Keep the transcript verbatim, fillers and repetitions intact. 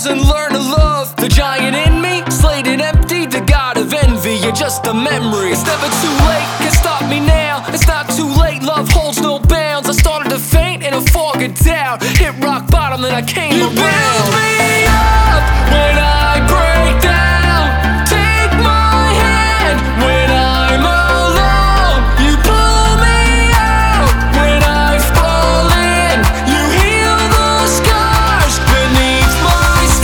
and learn to love the giant in me, slayed and empty, the god of envy. You're just a memory. It's never too late, can stop me now. It's not too late, love holds no bounds. I started to faint in a fog of doubt, hit rock bottom, then I came You around. build me